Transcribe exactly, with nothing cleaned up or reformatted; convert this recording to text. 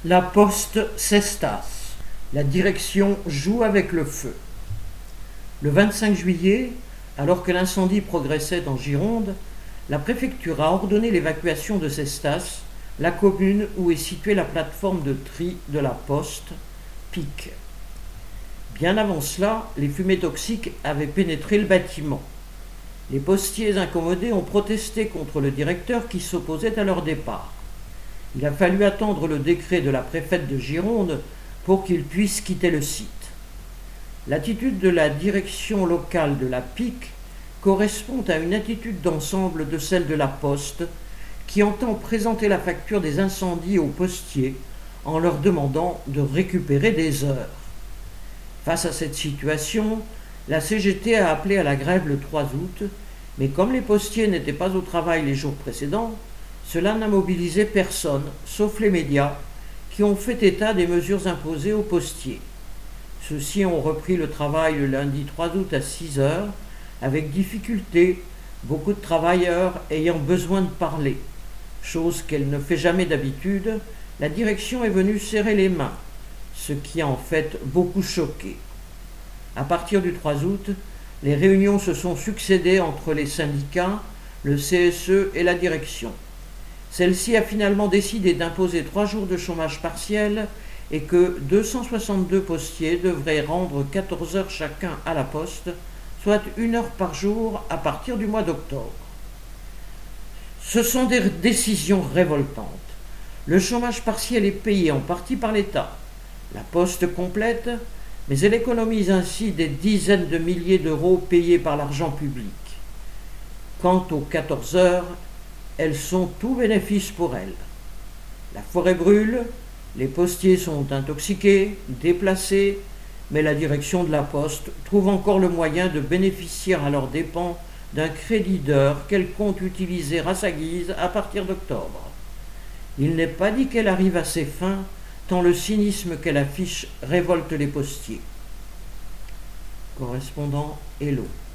La Poste s'estasse. La direction joue avec le feu. Le vingt-cinq juillet, alors que l'incendie progressait en Gironde, la préfecture a ordonné l'évacuation de Cestas, la commune où est située la plateforme de tri de la Poste, P I C. Bien avant cela, les fumées toxiques avaient pénétré le bâtiment. Les postiers incommodés ont protesté contre le directeur qui s'opposait à leur départ. Il a fallu attendre le décret de la préfète de Gironde pour qu'ils puissent quitter le site. L'attitude de la direction locale de la P I C correspond à une attitude d'ensemble de celle de la Poste qui entend présenter la facture des incendies aux postiers en leur demandant de récupérer des heures. Face à cette situation, la C G T a appelé à la grève le trois août, mais comme les postiers n'étaient pas au travail les jours précédents, cela n'a mobilisé personne, sauf les médias, qui ont fait état des mesures imposées aux postiers. Ceux-ci ont repris le travail le lundi trois août à six heures, avec difficulté, beaucoup de travailleurs ayant besoin de parler. Chose qu'elle ne fait jamais d'habitude, la direction est venue serrer les mains, ce qui a en fait beaucoup choqué. À partir du trois août, les réunions se sont succédées entre les syndicats, le C S E et la direction. Celle-ci a finalement décidé d'imposer trois jours de chômage partiel et que deux cent soixante-deux postiers devraient rendre quatorze heures chacun à la Poste, soit une heure par jour à partir du mois d'octobre. Ce sont des décisions révoltantes. Le chômage partiel est payé en partie par l'État. La Poste complète, mais elle économise ainsi des dizaines de milliers d'euros payés par l'argent public. Quant aux quatorze heures, elles sont tout bénéfice pour elles. La forêt brûle, les postiers sont intoxiqués, déplacés, mais la direction de la Poste trouve encore le moyen de bénéficier à leurs dépens d'un crédit d'heure qu'elle compte utiliser à sa guise à partir d'octobre. Il n'est pas dit qu'elle arrive à ses fins, tant le cynisme qu'elle affiche révolte les postiers. Correspondant Hello.